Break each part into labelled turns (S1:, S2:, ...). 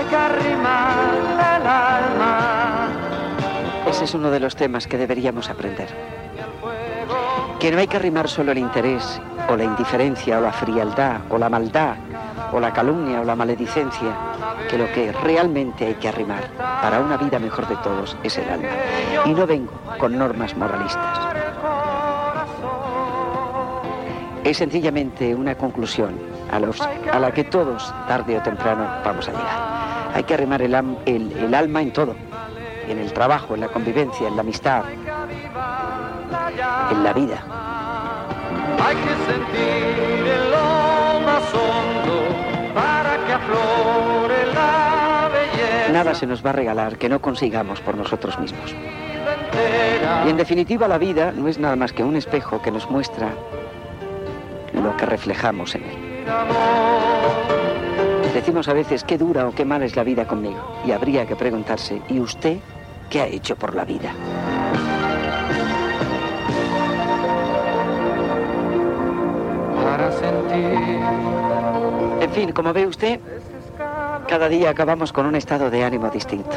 S1: que arrimarle el alma.
S2: Ese es uno de los temas que deberíamos aprender. Que no hay que arrimar solo el interés, o la indiferencia, o la frialdad, o la maldad, o la calumnia, o la maledicencia, que lo que realmente hay que arrimar para una vida mejor de todos es el alma. Y no vengo con normas moralistas. Es sencillamente una conclusión a la que todos, tarde o temprano, vamos a llegar. Hay que arrimar el alma en todo. En el trabajo, en la convivencia, en la amistad, en la vida.
S1: Hay que sentir en lo más hondo para que aflore la belleza.
S2: Nada se nos va a regalar que no consigamos por nosotros mismos. Y en definitiva la vida no es nada más que un espejo que nos muestra lo que reflejamos en él. Decimos a veces qué dura o qué mala es la vida conmigo. Y habría que preguntarse, ¿y usted qué ha hecho por la vida?
S1: Para sentir.
S2: En fin, como ve usted, cada día acabamos con un estado de ánimo distinto.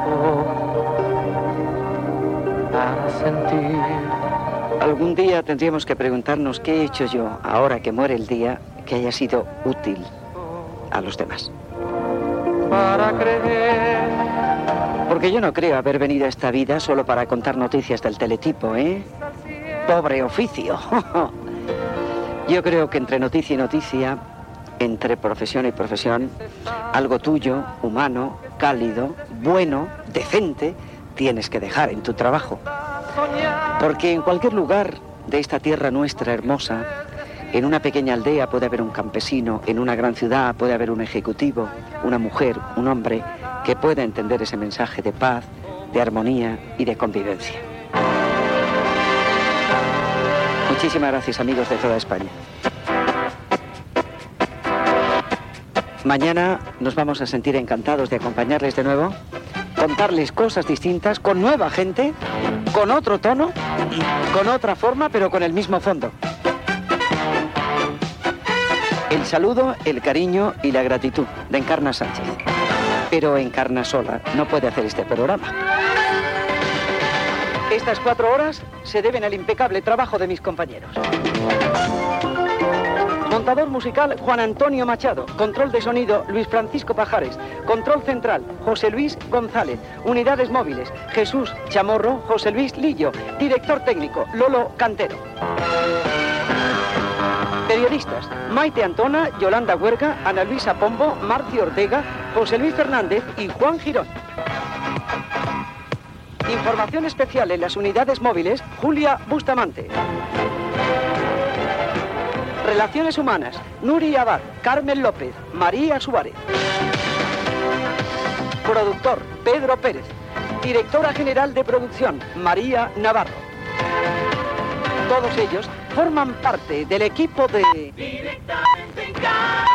S1: Para sentir.
S2: Algún día tendríamos que preguntarnos qué he hecho yo, ahora que muere el día, que haya sido útil a los demás.
S1: Para creer.
S2: Porque yo no creo haber venido a esta vida solo para contar noticias del teletipo, ¿eh? Pobre oficio. Yo creo que entre noticia y noticia, entre profesión y profesión, algo tuyo, humano, cálido, bueno, decente, tienes que dejar en tu trabajo. Porque en cualquier lugar de esta tierra nuestra hermosa, en una pequeña aldea puede haber un campesino, en una gran ciudad puede haber un ejecutivo, una mujer, un hombre que pueda entender ese mensaje de paz, de armonía y de convivencia. Muchísimas gracias, amigos de toda España. Mañana nos vamos a sentir encantados de acompañarles de nuevo, contarles cosas distintas, con nueva gente, con otro tono, con otra forma, pero con el mismo fondo. El saludo, el cariño y la gratitud de Encarna Sánchez. Pero Encarna sola no puede hacer este programa. Estas 4 horas se deben al impecable trabajo de mis compañeros. Montador musical, Juan Antonio Machado. Control de sonido, Luis Francisco Pajares. Control central, José Luis González. Unidades móviles, Jesús Chamorro, José Luis Lillo. Director técnico, Lolo Cantero. Periodistas, Maite Antona, Yolanda Huerga, Ana Luisa Pombo, Marcio Ortega, José Luis Fernández y Juan Girón. Información especial en las unidades móviles, Julia Bustamante. Relaciones humanas, Nuri Abad, Carmen López, María Suárez. Productor, Pedro Pérez. Directora general de producción, María Navarro. Todos ellos forman parte del equipo de...